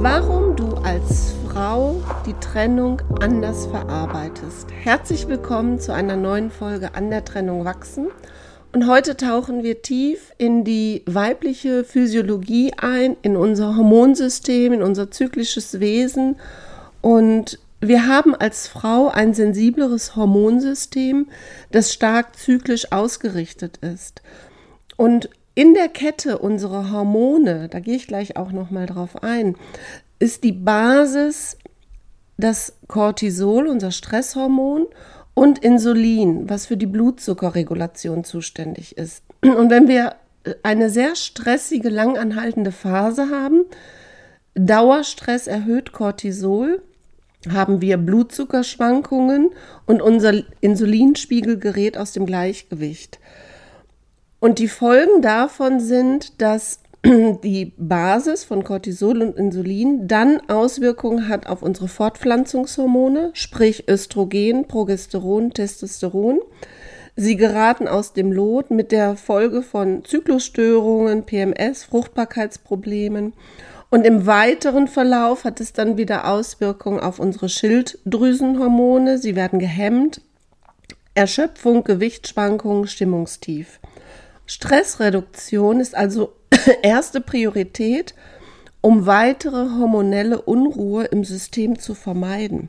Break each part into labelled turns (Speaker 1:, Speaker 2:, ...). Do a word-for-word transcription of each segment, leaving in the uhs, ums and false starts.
Speaker 1: Warum du als Frau die Trennung anders verarbeitest. Herzlich willkommen zu einer neuen Folge An der Trennung wachsen. Und heute tauchen wir tief in die weibliche Physiologie ein, in unser Hormonsystem, in unser zyklisches Wesen. Und wir haben als Frau ein sensibleres Hormonsystem, das stark zyklisch ausgerichtet ist. Und in der Kette unserer Hormone, da gehe ich gleich auch nochmal drauf ein, ist die Basis das Cortisol, unser Stresshormon, und Insulin, was für die Blutzuckerregulation zuständig ist. Und wenn wir eine sehr stressige, langanhaltende Phase haben, Dauerstress erhöht Cortisol, haben wir Blutzuckerschwankungen und unser Insulinspiegel gerät aus dem Gleichgewicht. Und die Folgen davon sind, dass die Basis von Cortisol und Insulin dann Auswirkungen hat auf unsere Fortpflanzungshormone, sprich Östrogen, Progesteron, Testosteron. Sie geraten aus dem Lot mit der Folge von Zyklusstörungen, P M S, Fruchtbarkeitsproblemen. Und im weiteren Verlauf hat es dann wieder Auswirkungen auf unsere Schilddrüsenhormone. Sie werden gehemmt. Erschöpfung, Gewichtsschwankungen, Stimmungstief. Stressreduktion ist also erste Priorität, um weitere hormonelle Unruhe im System zu vermeiden.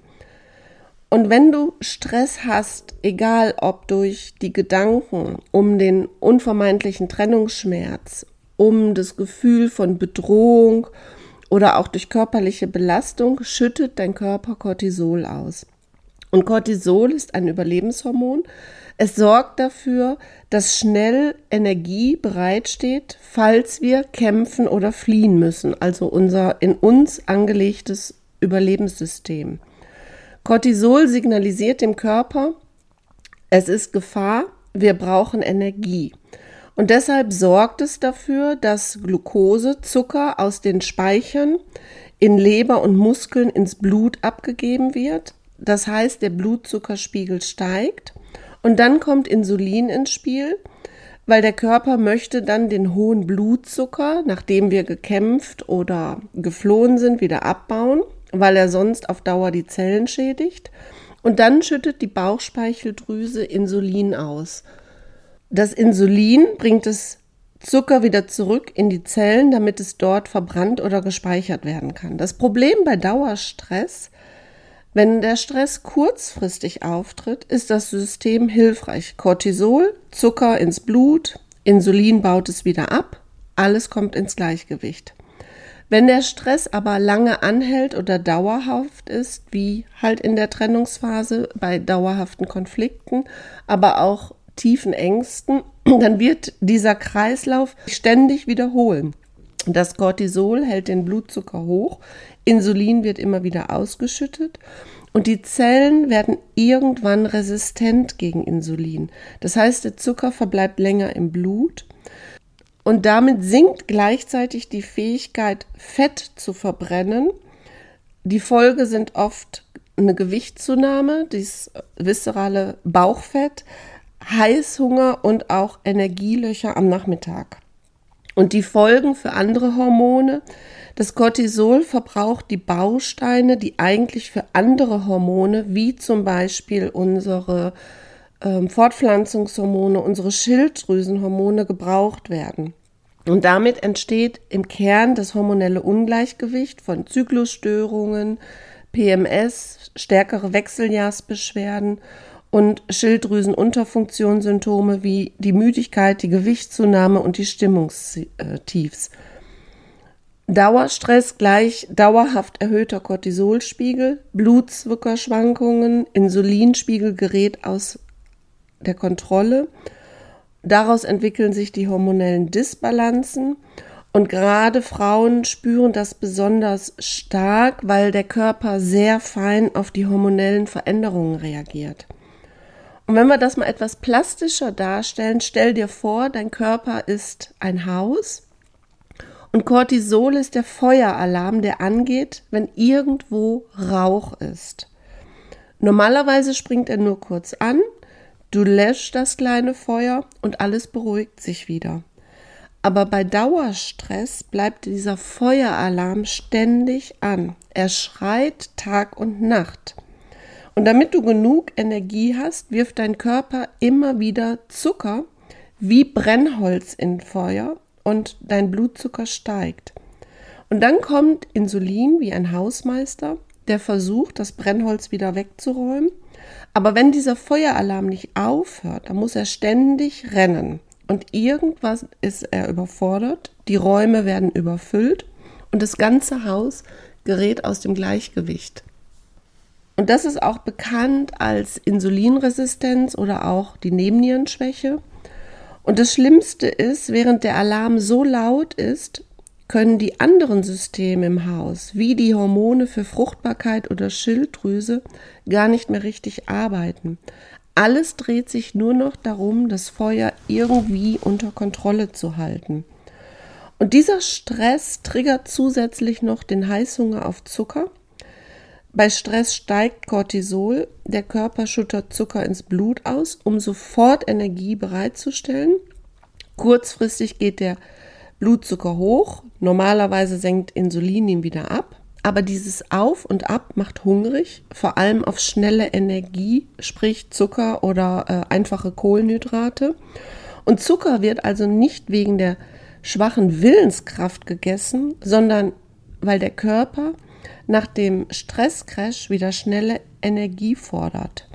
Speaker 1: Und wenn du Stress hast, egal ob durch die Gedanken um den unvermeidlichen Trennungsschmerz, um das Gefühl von Bedrohung oder auch durch körperliche Belastung, schüttet dein Körper Cortisol aus. Und Cortisol ist ein Überlebenshormon. Es sorgt dafür, dass schnell Energie bereitsteht, falls wir kämpfen oder fliehen müssen, also unser in uns angelegtes Überlebenssystem. Cortisol signalisiert dem Körper, es ist Gefahr, wir brauchen Energie. Und deshalb sorgt es dafür, dass Glucose, Zucker aus den Speichern in Leber und Muskeln ins Blut abgegeben wird. Das heißt, der Blutzuckerspiegel steigt. Und dann kommt Insulin ins Spiel, weil der Körper möchte dann den hohen Blutzucker, nachdem wir gekämpft oder geflohen sind, wieder abbauen, weil er sonst auf Dauer die Zellen schädigt. Und dann schüttet die Bauchspeicheldrüse Insulin aus. Das Insulin bringt das Zucker wieder zurück in die Zellen, damit es dort verbrannt oder gespeichert werden kann. Das Problem bei Dauerstress: Wenn der Stress kurzfristig auftritt, ist das System hilfreich. Cortisol, Zucker ins Blut, Insulin baut es wieder ab, alles kommt ins Gleichgewicht. Wenn der Stress aber lange anhält oder dauerhaft ist, wie halt in der Trennungsphase bei dauerhaften Konflikten, aber auch tiefen Ängsten, dann wird dieser Kreislauf ständig wiederholen. Das Cortisol hält den Blutzucker hoch, Insulin wird immer wieder ausgeschüttet und die Zellen werden irgendwann resistent gegen Insulin. Das heißt, der Zucker verbleibt länger im Blut und damit sinkt gleichzeitig die Fähigkeit, Fett zu verbrennen. Die Folge sind oft eine Gewichtszunahme, dieses viszerale Bauchfett, Heißhunger und auch Energielöcher am Nachmittag. Und die Folgen für andere Hormone: Das Cortisol verbraucht die Bausteine, die eigentlich für andere Hormone, wie zum Beispiel unsere ähm, Fortpflanzungshormone, unsere Schilddrüsenhormone, gebraucht werden. Und damit entsteht im Kern das hormonelle Ungleichgewicht von Zyklusstörungen, P M S, stärkere Wechseljahrsbeschwerden und Schilddrüsenunterfunktionssymptome wie die Müdigkeit, die Gewichtszunahme und die Stimmungstiefs. Dauerstress gleich dauerhaft erhöhter Cortisolspiegel, Blutzuckerschwankungen, Insulinspiegel gerät aus der Kontrolle. Daraus entwickeln sich die hormonellen Disbalancen und gerade Frauen spüren das besonders stark, weil der Körper sehr fein auf die hormonellen Veränderungen reagiert. Und wenn wir das mal etwas plastischer darstellen, stell dir vor, dein Körper ist ein Haus und Cortisol ist der Feueralarm, der angeht, wenn irgendwo Rauch ist. Normalerweise springt er nur kurz an, du löscht das kleine Feuer und alles beruhigt sich wieder. Aber bei Dauerstress bleibt dieser Feueralarm ständig an. Er schreit Tag und Nacht. Und damit du genug Energie hast, wirft dein Körper immer wieder Zucker wie Brennholz in Feuer und dein Blutzucker steigt. Und dann kommt Insulin wie ein Hausmeister, der versucht, das Brennholz wieder wegzuräumen. Aber wenn dieser Feueralarm nicht aufhört, dann muss er ständig rennen. Und irgendwas ist er überfordert, die Räume werden überfüllt und das ganze Haus gerät aus dem Gleichgewicht. Und das ist auch bekannt als Insulinresistenz oder auch die Nebennierenschwäche. Und das Schlimmste ist, während der Alarm so laut ist, können die anderen Systeme im Haus, wie die Hormone für Fruchtbarkeit oder Schilddrüse, gar nicht mehr richtig arbeiten. Alles dreht sich nur noch darum, das Feuer irgendwie unter Kontrolle zu halten. Und dieser Stress triggert zusätzlich noch den Heißhunger auf Zucker. Bei Stress steigt Cortisol, der Körper schüttet Zucker ins Blut aus, um sofort Energie bereitzustellen. Kurzfristig geht der Blutzucker hoch, normalerweise senkt Insulin ihn wieder ab. Aber dieses Auf und Ab macht hungrig, vor allem auf schnelle Energie, sprich Zucker oder äh, einfache Kohlenhydrate. Und Zucker wird also nicht wegen der schwachen Willenskraft gegessen, sondern weil der Körper nach dem Stresscrash wieder schnelle Energie fordert.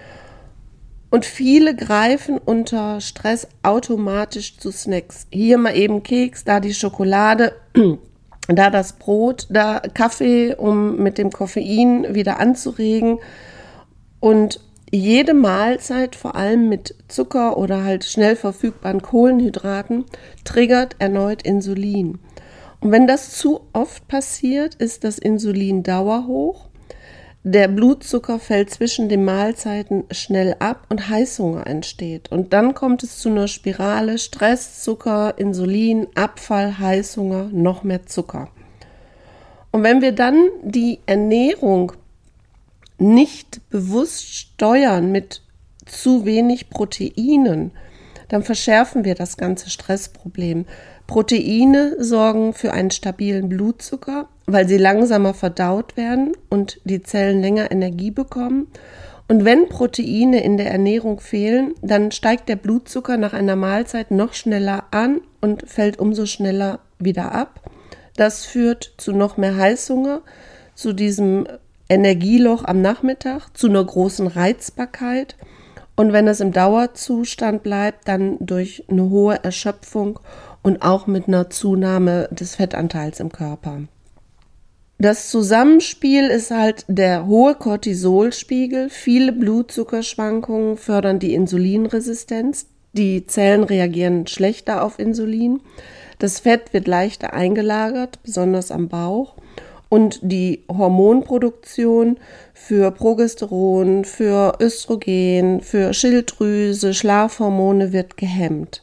Speaker 1: Und viele greifen unter Stress automatisch zu Snacks. Hier mal eben Keks, da die Schokolade, da das Brot, da Kaffee, um mit dem Koffein wieder anzuregen. Und jede Mahlzeit, vor allem mit Zucker oder halt schnell verfügbaren Kohlenhydraten, triggert erneut Insulin. Und wenn das zu oft passiert, ist das Insulin dauerhoch. Der Blutzucker fällt zwischen den Mahlzeiten schnell ab und Heißhunger entsteht. Und dann kommt es zu einer Spirale: Stress, Zucker, Insulin, Abfall, Heißhunger, noch mehr Zucker. Und wenn wir dann die Ernährung nicht bewusst steuern mit zu wenig Proteinen, dann verschärfen wir das ganze Stressproblem. Proteine sorgen für einen stabilen Blutzucker, weil sie langsamer verdaut werden und die Zellen länger Energie bekommen. Und wenn Proteine in der Ernährung fehlen, dann steigt der Blutzucker nach einer Mahlzeit noch schneller an und fällt umso schneller wieder ab. Das führt zu noch mehr Heißhunger, zu diesem Energieloch am Nachmittag, zu einer großen Reizbarkeit. Und wenn es im Dauerzustand bleibt, dann durch eine hohe Erschöpfung und auch mit einer Zunahme des Fettanteils im Körper. Das Zusammenspiel ist halt der hohe Cortisolspiegel. Viele Blutzuckerschwankungen fördern die Insulinresistenz. Die Zellen reagieren schlechter auf Insulin. Das Fett wird leichter eingelagert, besonders am Bauch. Und die Hormonproduktion für Progesteron, für Östrogen, für Schilddrüse, Schlafhormone wird gehemmt.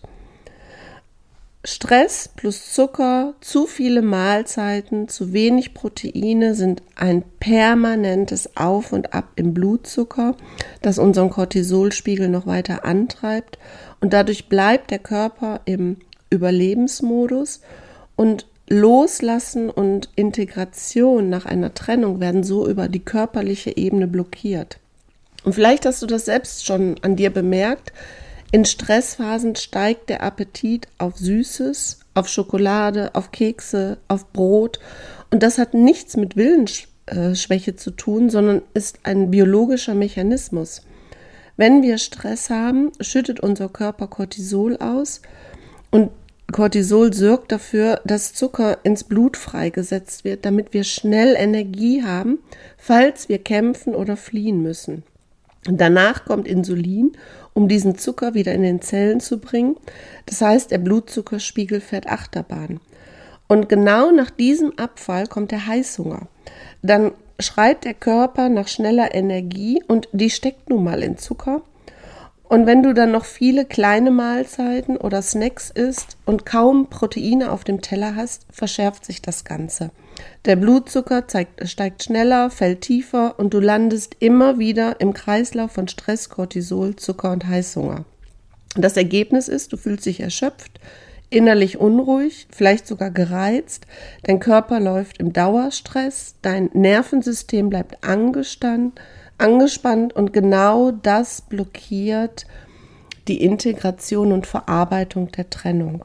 Speaker 1: Stress plus Zucker, zu viele Mahlzeiten, zu wenig Proteine sind ein permanentes Auf und Ab im Blutzucker, das unseren Cortisolspiegel noch weiter antreibt. Und dadurch bleibt der Körper im Überlebensmodus und Loslassen und Integration nach einer Trennung werden so über die körperliche Ebene blockiert. Und vielleicht hast du das selbst schon an dir bemerkt. In Stressphasen steigt der Appetit auf Süßes, auf Schokolade, auf Kekse, auf Brot. Und das hat nichts mit Willensschwäche zu tun, sondern ist ein biologischer Mechanismus. Wenn wir Stress haben, schüttet unser Körper Cortisol aus und Cortisol sorgt dafür, dass Zucker ins Blut freigesetzt wird, damit wir schnell Energie haben, falls wir kämpfen oder fliehen müssen. Und danach kommt Insulin, um diesen Zucker wieder in den Zellen zu bringen. Das heißt, der Blutzuckerspiegel fährt Achterbahn. Und genau nach diesem Abfall kommt der Heißhunger. Dann schreit der Körper nach schneller Energie und die steckt nun mal in Zucker. Und wenn du dann noch viele kleine Mahlzeiten oder Snacks isst und kaum Proteine auf dem Teller hast, verschärft sich das Ganze. Der Blutzucker zeigt, steigt schneller, fällt tiefer und du landest immer wieder im Kreislauf von Stress, Cortisol, Zucker und Heißhunger. Das Ergebnis ist, du fühlst dich erschöpft, innerlich unruhig, vielleicht sogar gereizt, dein Körper läuft im Dauerstress, dein Nervensystem bleibt angespannt, angespannt und genau das blockiert die Integration und Verarbeitung der Trennung.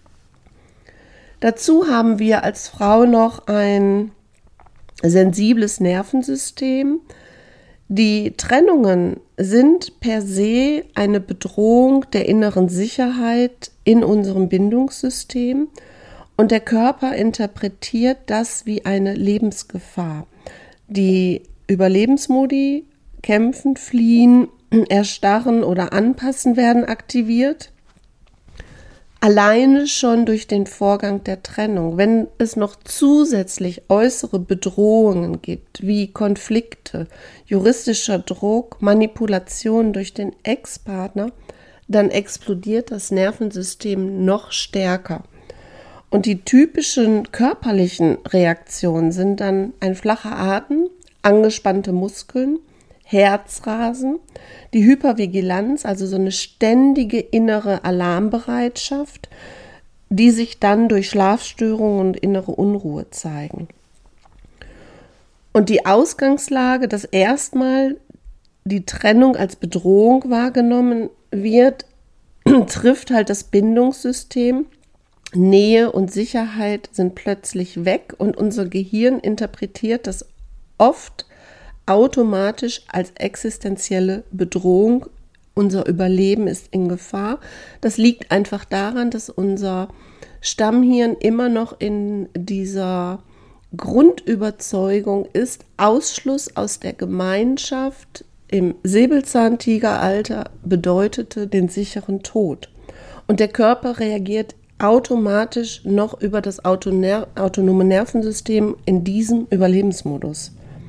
Speaker 1: Dazu haben wir als Frau noch ein sensibles Nervensystem. Die Trennungen sind per se eine Bedrohung der inneren Sicherheit in unserem Bindungssystem und der Körper interpretiert das wie eine Lebensgefahr. Die Überlebensmodi, kämpfen, fliehen, erstarren oder anpassen werden aktiviert. Alleine schon durch den Vorgang der Trennung, wenn es noch zusätzlich äußere Bedrohungen gibt, wie Konflikte, juristischer Druck, Manipulation durch den Ex-Partner, dann explodiert das Nervensystem noch stärker. Und die typischen körperlichen Reaktionen sind dann ein flacher Atem, angespannte Muskeln, Herzrasen, die Hypervigilanz, also so eine ständige innere Alarmbereitschaft, die sich dann durch Schlafstörungen und innere Unruhe zeigen. Und die Ausgangslage, dass erstmal die Trennung als Bedrohung wahrgenommen wird, trifft halt das Bindungssystem. Nähe und Sicherheit sind plötzlich weg und unser Gehirn interpretiert das oft automatisch als existenzielle Bedrohung. Unser Überleben ist in Gefahr. Das liegt einfach daran, dass unser Stammhirn immer noch in dieser Grundüberzeugung ist, Ausschluss aus der Gemeinschaft im Säbelzahntigeralter bedeutete den sicheren Tod. Und der Körper reagiert automatisch noch über das autonome Nervensystem in diesem Überlebensmodus.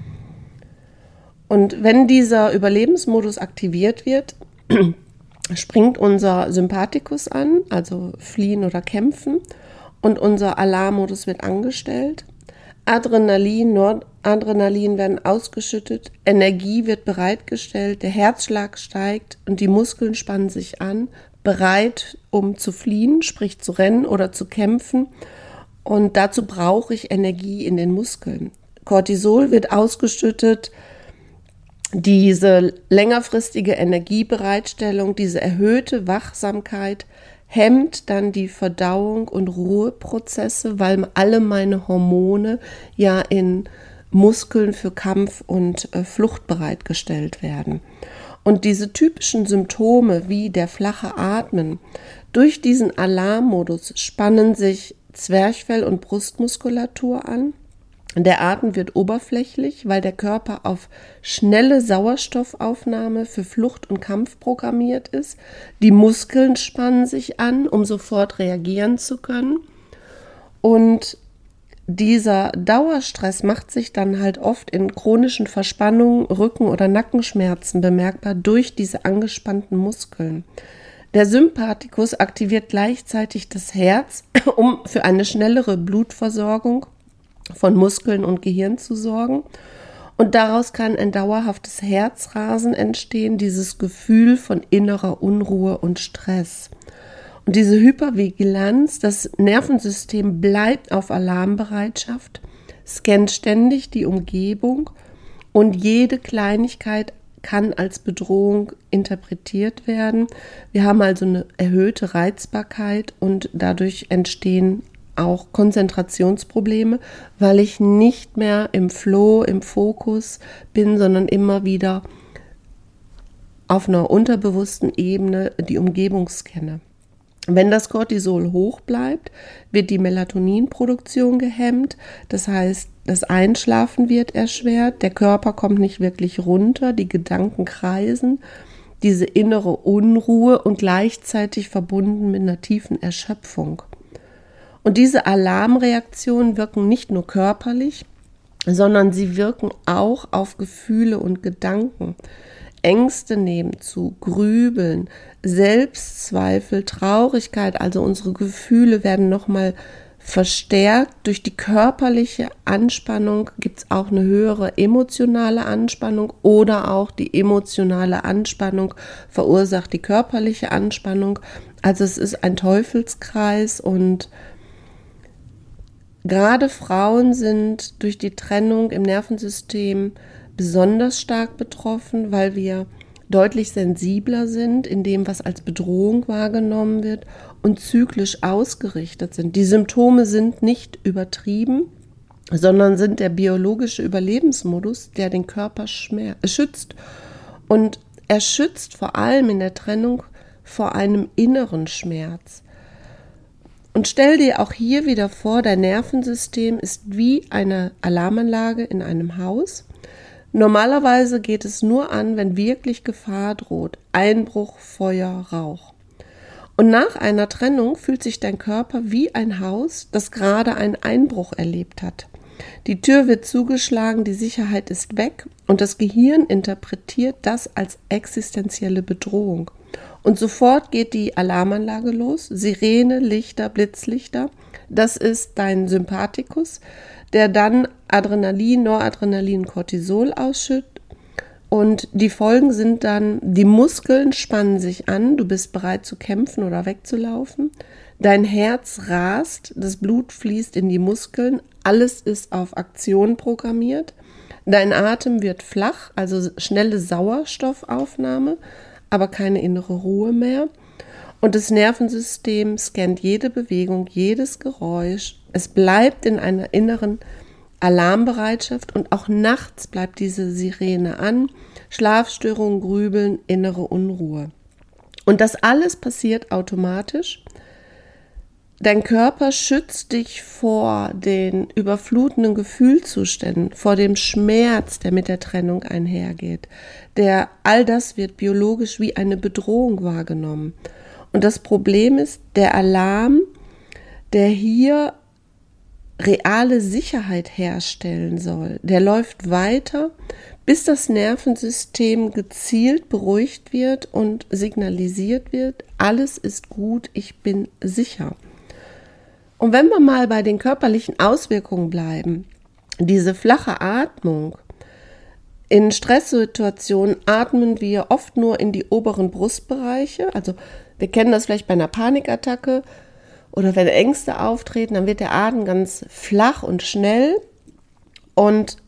Speaker 1: Und wenn dieser Überlebensmodus aktiviert wird, springt unser Sympathikus an, also fliehen oder kämpfen, und unser Alarmmodus wird angestellt. Adrenalin, Noradrenalin werden ausgeschüttet, Energie wird bereitgestellt, der Herzschlag steigt und die Muskeln spannen sich an, bereit, um zu fliehen, sprich zu rennen oder zu kämpfen. Und dazu brauche ich Energie in den Muskeln. Cortisol wird ausgeschüttet. Diese längerfristige Energiebereitstellung, diese erhöhte Wachsamkeit hemmt dann die Verdauung und Ruheprozesse, weil alle meine Hormone ja in Muskeln für Kampf und äh, Flucht bereitgestellt werden. Und diese typischen Symptome wie der flache Atmen, durch diesen Alarmmodus spannen sich Zwerchfell und Brustmuskulatur an. Der Atem wird oberflächlich, weil der Körper auf schnelle Sauerstoffaufnahme für Flucht und Kampf programmiert ist. Die Muskeln spannen sich an, um sofort reagieren zu können. Und dieser Dauerstress macht sich dann halt oft in chronischen Verspannungen, Rücken- oder Nackenschmerzen bemerkbar durch diese angespannten Muskeln. Der Sympathikus aktiviert gleichzeitig das Herz, um für eine schnellere Blutversorgung von Muskeln und Gehirn zu sorgen. Und daraus kann ein dauerhaftes Herzrasen entstehen, dieses Gefühl von innerer Unruhe und Stress. Und diese Hypervigilanz, das Nervensystem bleibt auf Alarmbereitschaft, scannt ständig die Umgebung und jede Kleinigkeit kann als Bedrohung interpretiert werden. Wir haben also eine erhöhte Reizbarkeit und dadurch entstehen auch Konzentrationsprobleme, weil ich nicht mehr im Flow, im Fokus bin, sondern immer wieder auf einer unterbewussten Ebene die Umgebung scanne. Wenn das Cortisol hoch bleibt, wird die Melatoninproduktion gehemmt, das heißt, das Einschlafen wird erschwert, der Körper kommt nicht wirklich runter, die Gedanken kreisen, diese innere Unruhe und gleichzeitig verbunden mit einer tiefen Erschöpfung. Und diese Alarmreaktionen wirken nicht nur körperlich, sondern sie wirken auch auf Gefühle und Gedanken. Ängste nehmen zu, Grübeln, Selbstzweifel, Traurigkeit, also unsere Gefühle werden nochmal verstärkt durch die körperliche Anspannung gibt es auch eine höhere emotionale Anspannung oder auch die emotionale Anspannung verursacht die körperliche Anspannung. Also es ist ein Teufelskreis und gerade Frauen sind durch die Trennung im Nervensystem besonders stark betroffen, weil wir deutlich sensibler sind in dem, was als Bedrohung wahrgenommen wird und zyklisch ausgerichtet sind. Die Symptome sind nicht übertrieben, sondern sind der biologische Überlebensmodus, der den Körper schmer- schützt. Und er schützt vor allem in der Trennung vor einem inneren Schmerz. Und stell dir auch hier wieder vor, dein Nervensystem ist wie eine Alarmanlage in einem Haus. Normalerweise geht es nur an, wenn wirklich Gefahr droht. Einbruch, Feuer, Rauch. Und nach einer Trennung fühlt sich dein Körper wie ein Haus, das gerade einen Einbruch erlebt hat. Die Tür wird zugeschlagen, die Sicherheit ist weg und das Gehirn interpretiert das als existenzielle Bedrohung. Und sofort geht die Alarmanlage los, Sirene, Lichter, Blitzlichter. Das ist dein Sympathikus, der dann Adrenalin, Noradrenalin, Cortisol ausschüttet. Und die Folgen sind dann, die Muskeln spannen sich an, du bist bereit zu kämpfen oder wegzulaufen. Dein Herz rast, das Blut fließt in die Muskeln, alles ist auf Aktion programmiert. Dein Atem wird flach, also schnelle Sauerstoffaufnahme, aber keine innere Ruhe mehr. Und das Nervensystem scannt jede Bewegung, jedes Geräusch. Es bleibt in einer inneren Alarmbereitschaft und auch nachts bleibt diese Sirene an. Schlafstörungen, Grübeln, innere Unruhe. Und das alles passiert automatisch. Dein Körper schützt dich vor den überflutenden Gefühlszuständen, vor dem Schmerz, der mit der Trennung einhergeht. Der, all das wird biologisch wie eine Bedrohung wahrgenommen. Und das Problem ist, der Alarm, der hier reale Sicherheit herstellen soll, der läuft weiter, bis das Nervensystem gezielt beruhigt wird und signalisiert wird, alles ist gut, ich bin sicher. Und wenn wir mal bei den körperlichen Auswirkungen bleiben, diese flache Atmung, in Stresssituationen atmen wir oft nur in die oberen Brustbereiche, also wir kennen das vielleicht bei einer Panikattacke oder wenn Ängste auftreten, dann wird der Atem ganz flach und schnell und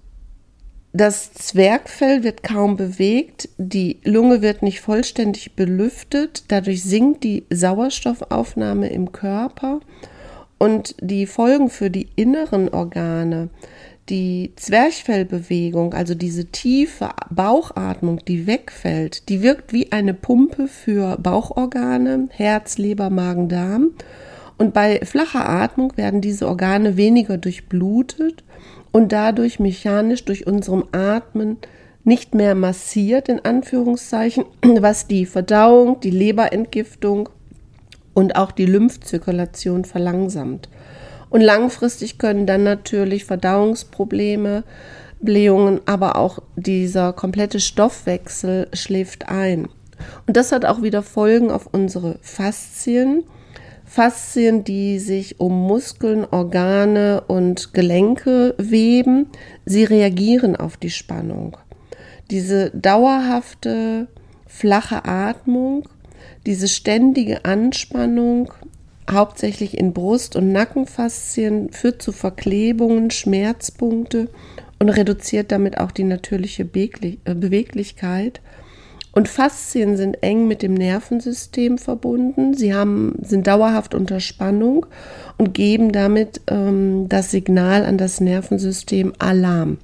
Speaker 1: das Zwerchfell wird kaum bewegt, die Lunge wird nicht vollständig belüftet, dadurch sinkt die Sauerstoffaufnahme im Körper und die Folgen für die inneren Organe, die Zwerchfellbewegung, also diese tiefe Bauchatmung, die wegfällt, die wirkt wie eine Pumpe für Bauchorgane, Herz, Leber, Magen, Darm. Und bei flacher Atmung werden diese Organe weniger durchblutet und dadurch mechanisch durch unserem Atmen nicht mehr massiert, in Anführungszeichen, was die Verdauung, die Leberentgiftung und auch die Lymphzirkulation verlangsamt. Und langfristig können dann natürlich Verdauungsprobleme, Blähungen, aber auch dieser komplette Stoffwechsel schläft ein. Und das hat auch wieder Folgen auf unsere Faszien. Faszien, die sich um Muskeln, Organe und Gelenke weben, sie reagieren auf die Spannung. Diese dauerhafte, flache Atmung, diese ständige Anspannung, hauptsächlich in Brust- und Nackenfaszien, führt zu Verklebungen, Schmerzpunkte und reduziert damit auch die natürliche Beweglichkeit. Und Faszien sind eng mit dem Nervensystem verbunden. Sie haben, sind dauerhaft unter Spannung und geben damit ähm, das Signal an das Nervensystem Alarm.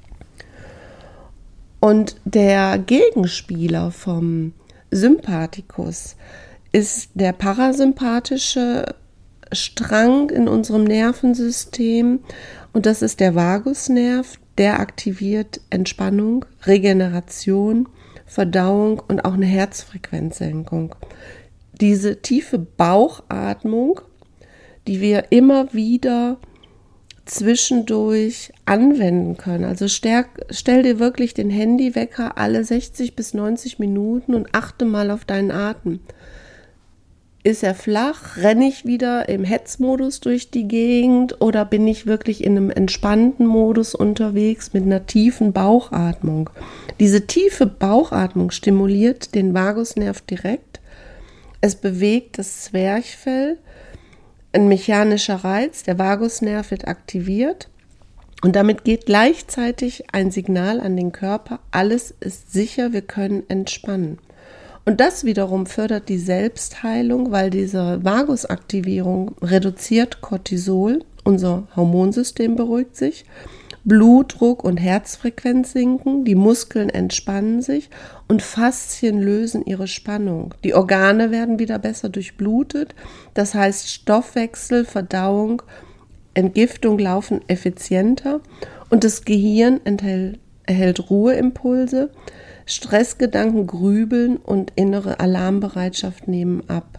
Speaker 1: Und der Gegenspieler vom Sympathikus ist der parasympathische Strang in unserem Nervensystem und das ist der Vagusnerv, der aktiviert Entspannung, Regeneration, Verdauung und auch eine Herzfrequenzsenkung. Diese tiefe Bauchatmung, die wir immer wieder zwischendurch anwenden können. Also stärk, stell dir wirklich den Handywecker alle sechzig bis neunzig Minuten und achte mal auf deinen Atem. Ist er flach? Renne ich wieder im Hetzmodus durch die Gegend oder bin ich wirklich in einem entspannten Modus unterwegs mit einer tiefen Bauchatmung? Diese tiefe Bauchatmung stimuliert den Vagusnerv direkt. Es bewegt das Zwerchfell, ein mechanischer Reiz, der Vagusnerv wird aktiviert und damit geht gleichzeitig ein Signal an den Körper, alles ist sicher, wir können entspannen. Und das wiederum fördert die Selbstheilung, weil diese Vagusaktivierung reduziert Cortisol, unser Hormonsystem beruhigt sich, Blutdruck und Herzfrequenz sinken, die Muskeln entspannen sich und Faszien lösen ihre Spannung. Die Organe werden wieder besser durchblutet, das heißt Stoffwechsel, Verdauung, Entgiftung laufen effizienter und das Gehirn enthält, erhält Ruheimpulse. Stressgedanken, Grübeln und innere Alarmbereitschaft nehmen ab.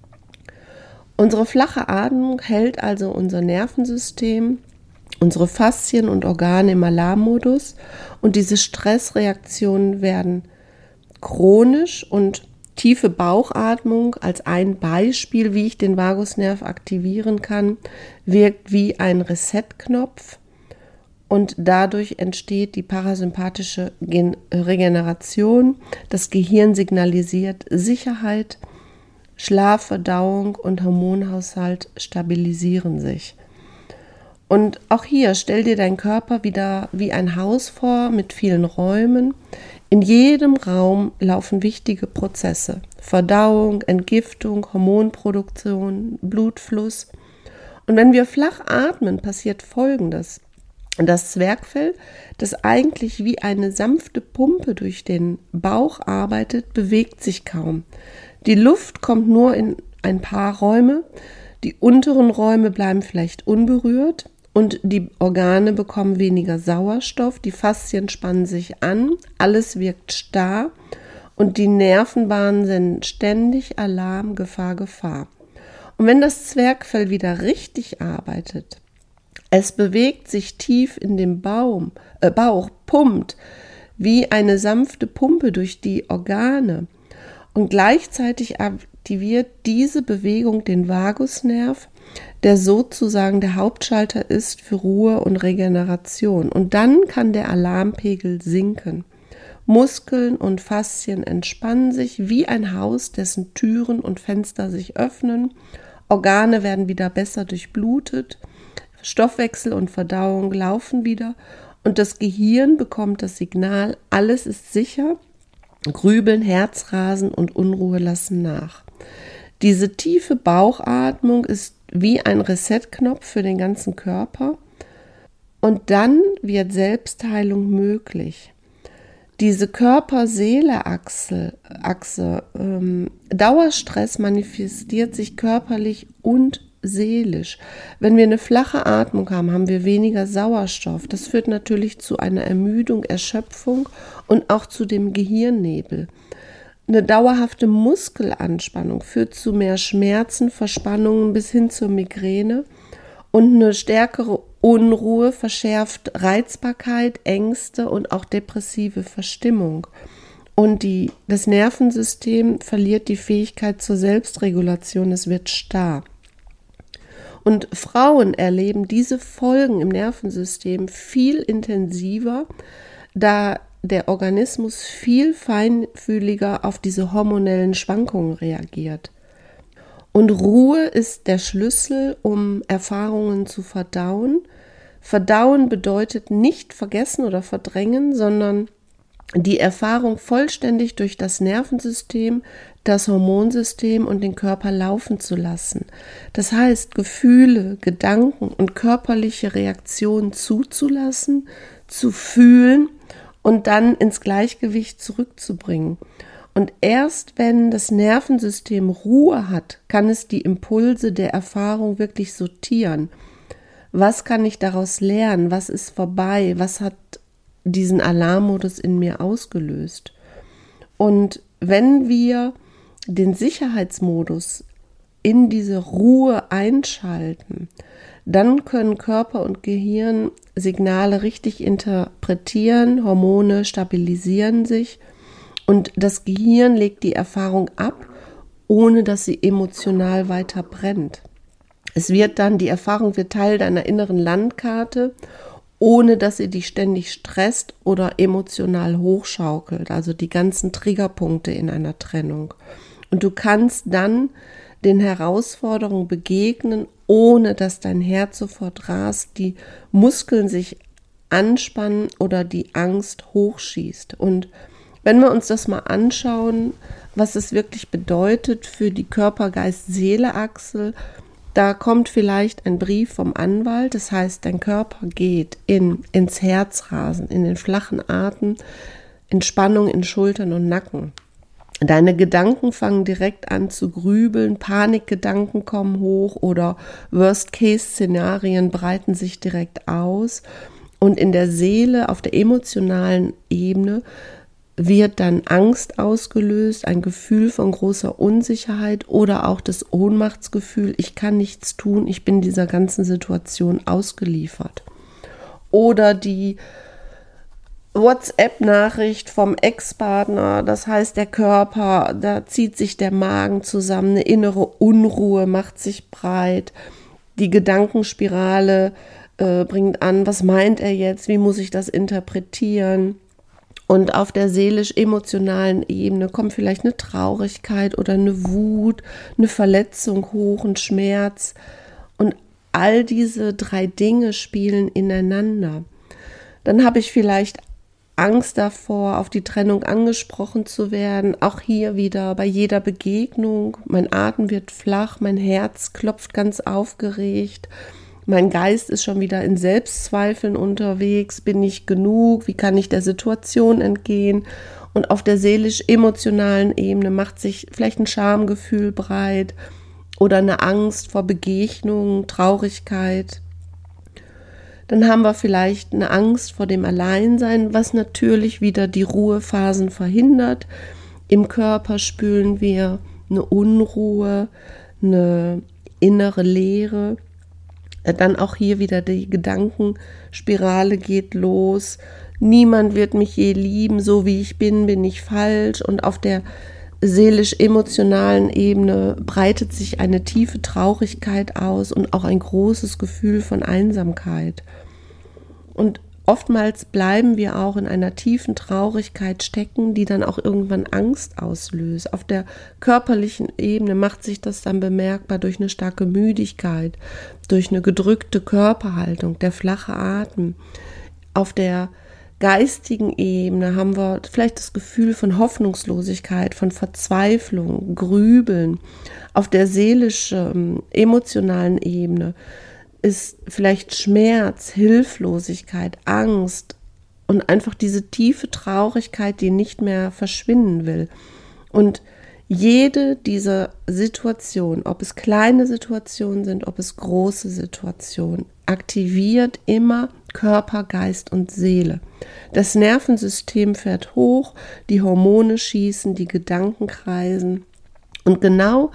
Speaker 1: Unsere flache Atmung hält also unser Nervensystem, unsere Faszien und Organe im Alarmmodus und diese Stressreaktionen werden chronisch und tiefe Bauchatmung als ein Beispiel, wie ich den Vagusnerv aktivieren kann, wirkt wie ein Reset-Knopf. Und dadurch entsteht die parasympathische Gen- Regeneration. Das Gehirn signalisiert Sicherheit, Schlaf, Verdauung und Hormonhaushalt stabilisieren sich. Und auch hier stell dir deinen Körper wieder wie ein Haus vor mit vielen Räumen. In jedem Raum laufen wichtige Prozesse. Verdauung, Entgiftung, Hormonproduktion, Blutfluss. Und wenn wir flach atmen, passiert Folgendes. Das Zwerchfell, das eigentlich wie eine sanfte Pumpe durch den Bauch arbeitet, bewegt sich kaum. Die Luft kommt nur in ein paar Räume, die unteren Räume bleiben vielleicht unberührt und die Organe bekommen weniger Sauerstoff, die Faszien spannen sich an, alles wirkt starr und die Nervenbahnen sind ständig Alarm, Gefahr, Gefahr. Und wenn das Zwerchfell wieder richtig arbeitet, es bewegt sich tief in den Baum, äh, Bauch, pumpt wie eine sanfte Pumpe durch die Organe und gleichzeitig aktiviert diese Bewegung den Vagusnerv, der sozusagen der Hauptschalter ist für Ruhe und Regeneration. Und dann kann der Alarmpegel sinken. Muskeln und Faszien entspannen sich wie ein Haus, dessen Türen und Fenster sich öffnen. Organe werden wieder besser durchblutet. Stoffwechsel und Verdauung laufen wieder und das Gehirn bekommt das Signal, alles ist sicher, Grübeln, Herzrasen und Unruhe lassen nach. Diese tiefe Bauchatmung ist wie ein Reset-Knopf für den ganzen Körper und dann wird Selbstheilung möglich. Diese Körper-Seele-Achse, Achse, ähm, Dauerstress manifestiert sich körperlich und seelisch. Wenn wir eine flache Atmung haben, haben wir weniger Sauerstoff. Das führt natürlich zu einer Ermüdung, Erschöpfung und auch zu dem Gehirnnebel. Eine dauerhafte Muskelanspannung führt zu mehr Schmerzen, Verspannungen bis hin zur Migräne und eine stärkere Unruhe verschärft Reizbarkeit, Ängste und auch depressive Verstimmung. Und die, das Nervensystem verliert die Fähigkeit zur Selbstregulation, es wird starr. Und Frauen erleben diese Folgen im Nervensystem viel intensiver, da der Organismus viel feinfühliger auf diese hormonellen Schwankungen reagiert. Und Ruhe ist der Schlüssel, um Erfahrungen zu verdauen. Verdauen bedeutet nicht vergessen oder verdrängen, sondern die Erfahrung vollständig durch das Nervensystem, das Hormonsystem und den Körper laufen zu lassen. Das heißt, Gefühle, Gedanken und körperliche Reaktionen zuzulassen, zu fühlen und dann ins Gleichgewicht zurückzubringen. Und erst wenn das Nervensystem Ruhe hat, kann es die Impulse der Erfahrung wirklich sortieren. Was kann ich daraus lernen? Was ist vorbei? Was hat diesen Alarmmodus in mir ausgelöst? Und wenn wir den Sicherheitsmodus in diese Ruhe einschalten, dann können Körper und Gehirn Signale richtig interpretieren, Hormone stabilisieren sich und das Gehirn legt die Erfahrung ab ohne dass sie emotional weiter brennt. Es wird dann, die Erfahrung wird Teil deiner inneren Landkarte, ohne dass sie dich ständig stresst oder emotional hochschaukelt, also die ganzen Triggerpunkte in einer Trennung. Und du kannst dann den Herausforderungen begegnen, ohne dass dein Herz sofort rast, die Muskeln sich anspannen oder die Angst hochschießt. Und wenn wir uns das mal anschauen, was es wirklich bedeutet für die Körper-Geist-Seele-Achse, da kommt vielleicht ein Brief vom Anwalt, das heißt, dein Körper geht in, ins Herzrasen, in den flachen Atem, in Spannung in Schultern und Nacken. Deine Gedanken fangen direkt an zu grübeln, Panikgedanken kommen hoch oder Worst-Case-Szenarien breiten sich direkt aus. Und in der Seele, auf der emotionalen Ebene, wird dann Angst ausgelöst, ein Gefühl von großer Unsicherheit oder auch das Ohnmachtsgefühl, ich kann nichts tun, ich bin dieser ganzen Situation ausgeliefert. Oder die WhatsApp-Nachricht vom Ex-Partner, das heißt der Körper, da zieht sich der Magen zusammen, eine innere Unruhe macht sich breit, die Gedankenspirale äh, bringt an, was meint er jetzt, wie muss ich das interpretieren? Und auf der seelisch-emotionalen Ebene kommt vielleicht eine Traurigkeit oder eine Wut, eine Verletzung hoch, ein Schmerz. Und all diese drei Dinge spielen ineinander. Dann habe ich vielleicht Angst davor, auf die Trennung angesprochen zu werden. Auch hier wieder bei jeder Begegnung. Mein Atem wird flach, mein Herz klopft ganz aufgeregt. Mein Geist ist schon wieder in Selbstzweifeln unterwegs. Bin ich genug? Wie kann ich der Situation entgehen? Und auf der seelisch-emotionalen Ebene macht sich vielleicht ein Schamgefühl breit oder eine Angst vor Begegnungen, Traurigkeit. Dann haben wir vielleicht eine Angst vor dem Alleinsein, was natürlich wieder die Ruhephasen verhindert. Im Körper spüren wir eine Unruhe, eine innere Leere. Dann auch hier wieder die Gedankenspirale geht los. Niemand wird mich je lieben, so wie ich bin, bin ich falsch. Und auf der seelisch-emotionalen Ebene breitet sich eine tiefe Traurigkeit aus und auch ein großes Gefühl von Einsamkeit. Und oftmals bleiben wir auch in einer tiefen Traurigkeit stecken, die dann auch irgendwann Angst auslöst. Auf der körperlichen Ebene macht sich das dann bemerkbar durch eine starke Müdigkeit, durch eine gedrückte Körperhaltung, der flache Atem. Auf der geistigen Ebene haben wir vielleicht das Gefühl von Hoffnungslosigkeit, von Verzweiflung, Grübeln. Auf der seelischen, emotionalen Ebene ist vielleicht Schmerz, Hilflosigkeit, Angst und einfach diese tiefe Traurigkeit, die nicht mehr verschwinden will. Und jede dieser Situationen, ob es kleine Situationen sind, ob es große Situationen, aktiviert immer Körper, Geist und Seele. Das Nervensystem fährt hoch, die Hormone schießen, die Gedanken kreisen. Und genau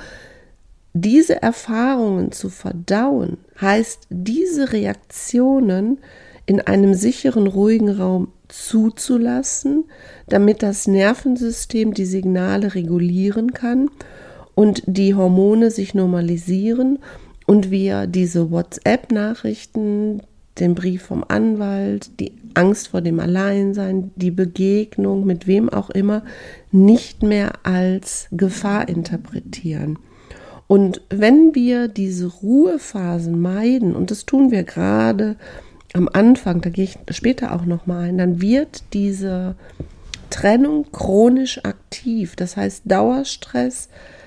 Speaker 1: diese Erfahrungen zu verdauen, heißt, diese Reaktionen in einem sicheren, ruhigen Raum zuzulassen, damit das Nervensystem die Signale regulieren kann und die Hormone sich normalisieren und wir diese WhatsApp-Nachrichten, den Brief vom Anwalt, die Angst vor dem Alleinsein, die Begegnung mit wem auch immer, nicht mehr als Gefahr interpretieren. Und wenn wir diese Ruhephasen meiden, und das tun wir gerade am Anfang, da gehe ich später auch nochmal ein, dann wird diese Trennung chronisch aktiv. Das heißt Dauerstress,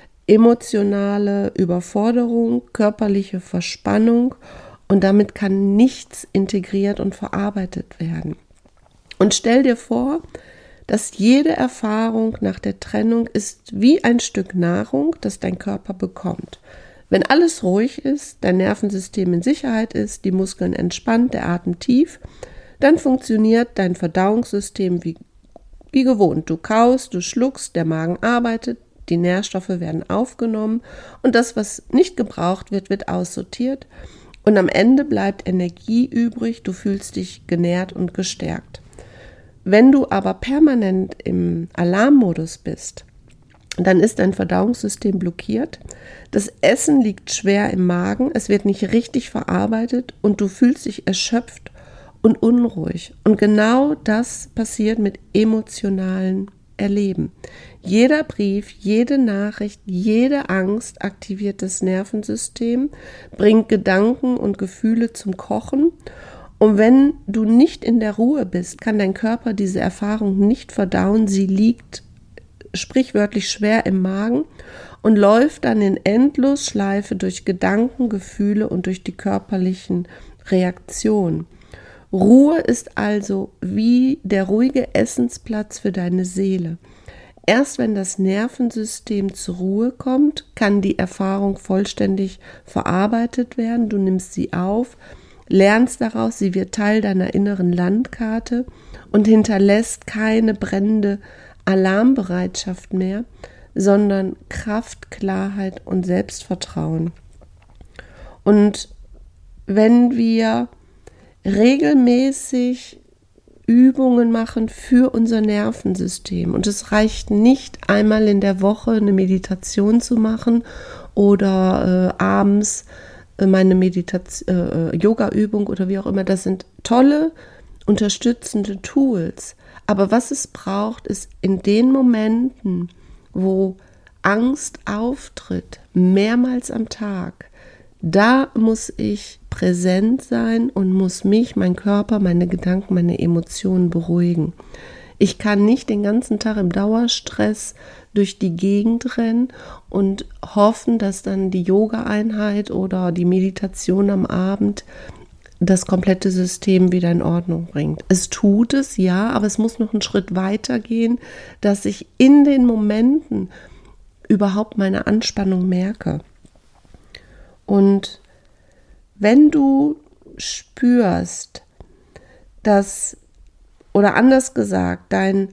Speaker 1: emotionale Überforderung, körperliche Verspannung und damit kann nichts integriert und verarbeitet werden. Und stell dir vor, dass jede Erfahrung nach der Trennung ist wie ein Stück Nahrung, das dein Körper bekommt. Wenn alles ruhig ist, dein Nervensystem in Sicherheit ist, die Muskeln entspannt, der Atem tief, dann funktioniert dein Verdauungssystem wie, wie gewohnt. Du kaust, du schluckst, der Magen arbeitet, die Nährstoffe werden aufgenommen und das, was nicht gebraucht wird, wird aussortiert und am Ende bleibt Energie übrig, du fühlst dich genährt und gestärkt. Wenn du aber permanent im Alarmmodus bist, dann ist dein Verdauungssystem blockiert. Das Essen liegt schwer im Magen, es wird nicht richtig verarbeitet und du fühlst dich erschöpft und unruhig. Und genau das passiert mit emotionalen Erleben. Jeder Brief, jede Nachricht, jede Angst aktiviert das Nervensystem, bringt Gedanken und Gefühle zum Kochen. Und wenn du nicht in der Ruhe bist, kann dein Körper diese Erfahrung nicht verdauen. Sie liegt sprichwörtlich schwer im Magen und läuft dann in Endlosschleife durch Gedanken, Gefühle und durch die körperlichen Reaktionen. Ruhe ist also wie der ruhige Essensplatz für deine Seele. Erst wenn das Nervensystem zur Ruhe kommt, kann die Erfahrung vollständig verarbeitet werden. Du nimmst sie auf, lernst daraus, sie wird Teil deiner inneren Landkarte und hinterlässt keine brennende Alarmbereitschaft mehr, sondern Kraft, Klarheit und Selbstvertrauen. Und wenn wir regelmäßig Übungen machen für unser Nervensystem, und es reicht nicht, einmal in der Woche eine Meditation zu machen oder äh, abends äh, meine Meditation, äh, Yoga-Übung oder wie auch immer, das sind tolle, unterstützende Tools. Aber was es braucht, ist in den Momenten, wo Angst auftritt, mehrmals am Tag, da muss ich präsent sein und muss mich, mein Körper, meine Gedanken, meine Emotionen beruhigen. Ich kann nicht den ganzen Tag im Dauerstress durch die Gegend rennen und hoffen, dass dann die Yoga-Einheit oder die Meditation am Abend das komplette System wieder in Ordnung bringt. Es tut es, ja, aber es muss noch einen Schritt weiter gehen, dass ich in den Momenten überhaupt meine Anspannung merke. Und wenn du spürst, dass, oder anders gesagt, dein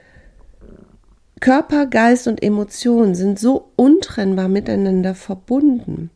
Speaker 1: Körper, Geist und Emotionen sind so untrennbar miteinander verbunden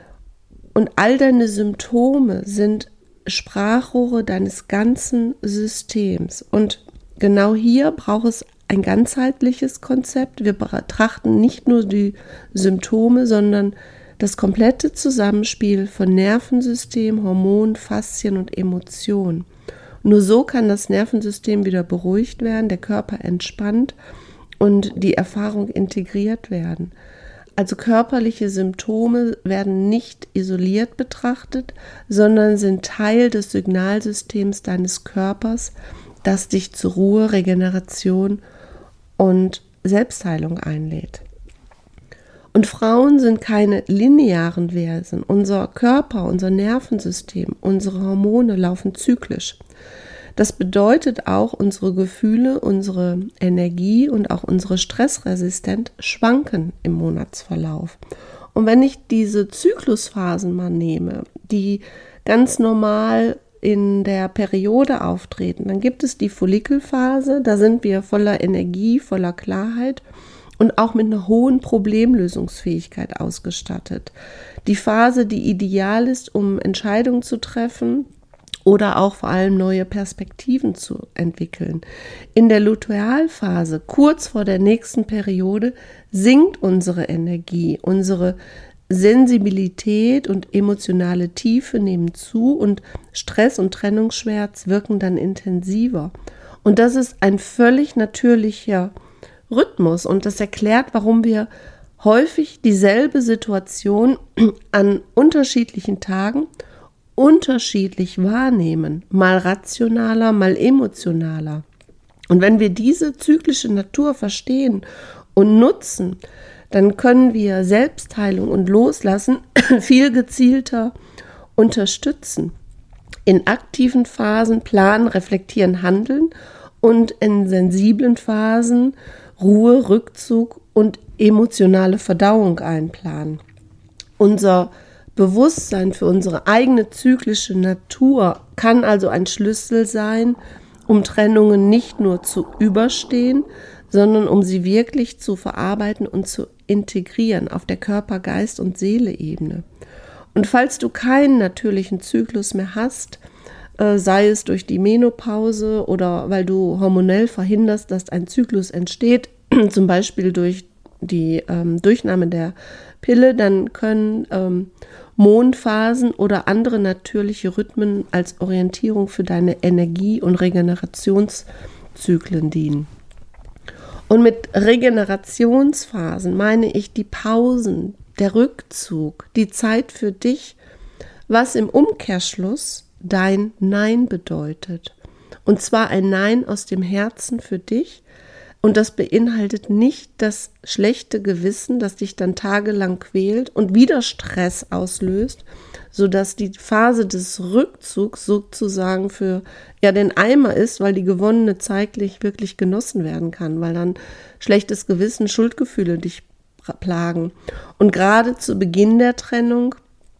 Speaker 1: und all deine Symptome sind Sprachrohre deines ganzen Systems. Und genau hier braucht es ein ganzheitliches Konzept. Wir betrachten nicht nur die Symptome, sondern das komplette Zusammenspiel von Nervensystem, Hormonen, Faszien und Emotionen. Nur so kann das Nervensystem wieder beruhigt werden, der Körper entspannt und die Erfahrung integriert werden. Also körperliche Symptome werden nicht isoliert betrachtet, sondern sind Teil des Signalsystems deines Körpers, das dich zur Ruhe, Regeneration und Selbstheilung einlädt. Und Frauen sind keine linearen Wesen. Unser Körper, unser Nervensystem, unsere Hormone laufen zyklisch. Das bedeutet auch, unsere Gefühle, unsere Energie und auch unsere Stressresistenz schwanken im Monatsverlauf. Und wenn ich diese Zyklusphasen mal nehme, die ganz normal in der Periode auftreten, dann gibt es die Follikelphase, da sind wir voller Energie, voller Klarheit und auch mit einer hohen Problemlösungsfähigkeit ausgestattet. Die Phase, die ideal ist, um Entscheidungen zu treffen oder auch vor allem neue Perspektiven zu entwickeln. In der Lutealphase, kurz vor der nächsten Periode, sinkt unsere Energie, unsere Sensibilität und emotionale Tiefe nehmen zu und Stress und Trennungsschmerz wirken dann intensiver. Und das ist ein völlig natürlicher Rhythmus und das erklärt, warum wir häufig dieselbe Situation an unterschiedlichen Tagen unterschiedlich wahrnehmen, mal rationaler, mal emotionaler. Und wenn wir diese zyklische Natur verstehen und nutzen, dann können wir Selbstheilung und Loslassen viel gezielter unterstützen. In aktiven Phasen planen, reflektieren, handeln und in sensiblen Phasen Ruhe, Rückzug und emotionale Verdauung einplanen. Unser Bewusstsein für unsere eigene zyklische Natur kann also ein Schlüssel sein, um Trennungen nicht nur zu überstehen, sondern um sie wirklich zu verarbeiten und zu integrieren auf der Körper-, Geist- und Seele-Ebene. Und falls du keinen natürlichen Zyklus mehr hast, äh, sei es durch die Menopause oder weil du hormonell verhinderst, dass ein Zyklus entsteht, zum Beispiel durch die ähm, Durchnahme der Pille, dann können ähm, Mondphasen oder andere natürliche Rhythmen als Orientierung für deine Energie- und Regenerationszyklen dienen. Und mit Regenerationsphasen meine ich die Pausen, der Rückzug, die Zeit für dich, was im Umkehrschluss dein Nein bedeutet. Und zwar ein Nein aus dem Herzen für dich. Und das beinhaltet nicht das schlechte Gewissen, das dich dann tagelang quält und wieder Stress auslöst, sodass die Phase des Rückzugs sozusagen für ja den Eimer ist, weil die gewonnene Zeit nicht wirklich genossen werden kann, weil dann schlechtes Gewissen, Schuldgefühle dich plagen. Und gerade zu Beginn der Trennung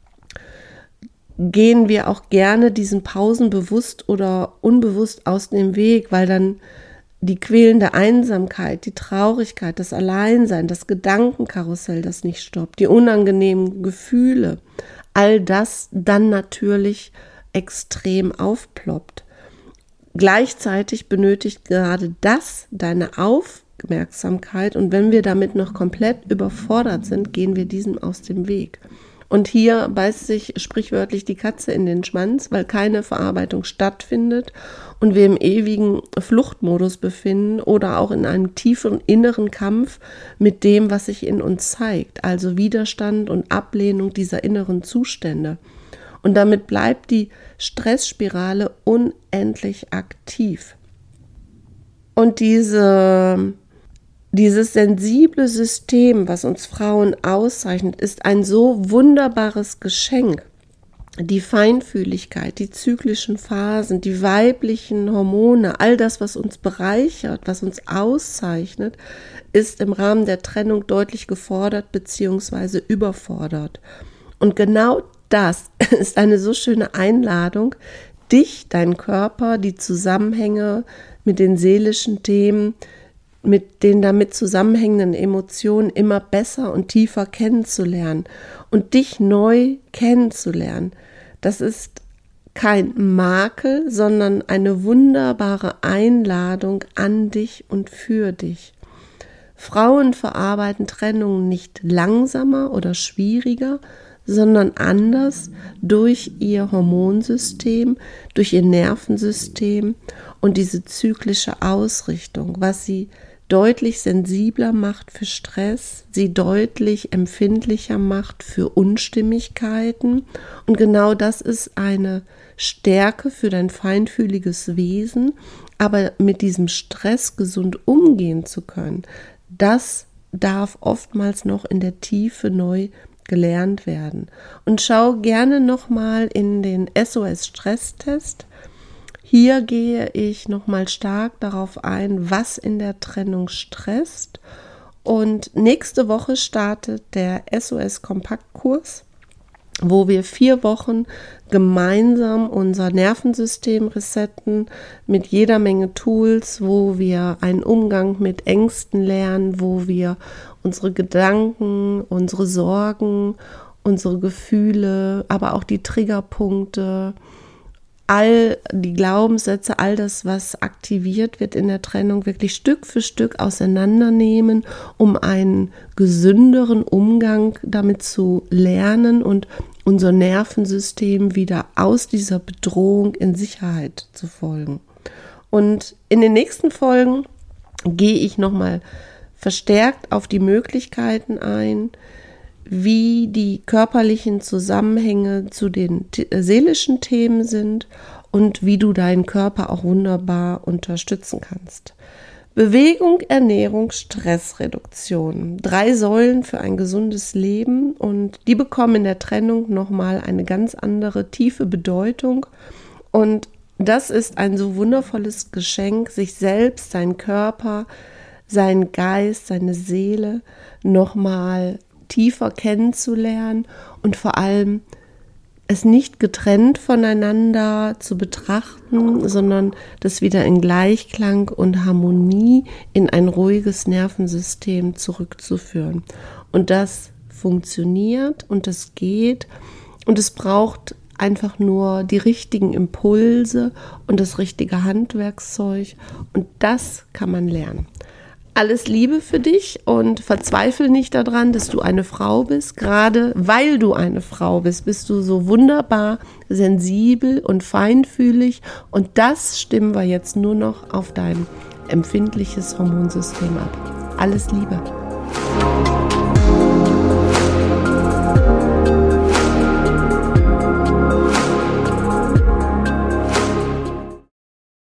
Speaker 1: gehen wir auch gerne diesen Pausen bewusst oder unbewusst aus dem Weg, weil dann die quälende Einsamkeit, die Traurigkeit, das Alleinsein, das Gedankenkarussell, das nicht stoppt, die unangenehmen Gefühle, all das dann natürlich extrem aufploppt. Gleichzeitig benötigt gerade das deine Aufmerksamkeit und wenn wir damit noch komplett überfordert sind, gehen wir diesem aus dem Weg. Und hier beißt sich sprichwörtlich die Katze in den Schwanz, weil keine Verarbeitung stattfindet und wir im ewigen Fluchtmodus befinden oder auch in einem tiefen inneren Kampf mit dem, was sich in uns zeigt, also Widerstand und Ablehnung dieser inneren Zustände. Und damit bleibt die Stressspirale unendlich aktiv. Und diese Dieses sensible System, was uns Frauen auszeichnet, ist ein so wunderbares Geschenk. Die Feinfühligkeit, die zyklischen Phasen, die weiblichen Hormone, all das, was uns bereichert, was uns auszeichnet, ist im Rahmen der Trennung deutlich gefordert bzw. überfordert. Und genau das ist eine so schöne Einladung, dich, deinen Körper, die Zusammenhänge mit den seelischen Themen, mit den damit zusammenhängenden Emotionen immer besser und tiefer kennenzulernen und dich neu kennenzulernen. Das ist kein Makel, sondern eine wunderbare Einladung an dich und für dich. Frauen verarbeiten Trennungen nicht langsamer oder schwieriger, sondern anders durch ihr Hormonsystem, durch ihr Nervensystem und diese zyklische Ausrichtung, was sie deutlich sensibler macht für Stress, sie deutlich empfindlicher macht für Unstimmigkeiten. Und genau das ist eine Stärke für dein feinfühliges Wesen, aber mit diesem Stress gesund umgehen zu können, das darf oftmals noch in der Tiefe neu gelernt werden. Und schau gerne nochmal in den S O S-Stresstest. Hier gehe ich nochmal stark darauf ein, was in der Trennung stresst. Und nächste Woche startet der S O S-Kompaktkurs, wo wir vier Wochen gemeinsam unser Nervensystem resetten mit jeder Menge Tools, wo wir einen Umgang mit Ängsten lernen, wo wir unsere Gedanken, unsere Sorgen, unsere Gefühle, aber auch die Triggerpunkte, all die Glaubenssätze, all das, was aktiviert wird in der Trennung, wirklich Stück für Stück auseinandernehmen, um einen gesünderen Umgang damit zu lernen und unser Nervensystem wieder aus dieser Bedrohung in Sicherheit zu folgen. Und in den nächsten Folgen gehe ich nochmal verstärkt auf die Möglichkeiten ein, wie die körperlichen Zusammenhänge zu den t- seelischen Themen sind und wie du deinen Körper auch wunderbar unterstützen kannst. Bewegung, Ernährung, Stressreduktion. Drei Säulen für ein gesundes Leben und die bekommen in der Trennung nochmal eine ganz andere tiefe Bedeutung und das ist ein so wundervolles Geschenk, sich selbst, seinen Körper, seinen Geist, seine Seele nochmal tiefer kennenzulernen und vor allem es nicht getrennt voneinander zu betrachten, sondern das wieder in Gleichklang und Harmonie in ein ruhiges Nervensystem zurückzuführen. Und das funktioniert und das geht und es braucht einfach nur die richtigen Impulse und das richtige Handwerkszeug und das kann man lernen. Alles Liebe für dich und verzweifle nicht daran, dass du eine Frau bist. Gerade weil du eine Frau bist, bist du so wunderbar, sensibel und feinfühlig. Und das stimmen wir jetzt nur noch auf dein empfindliches Hormonsystem ab. Alles Liebe.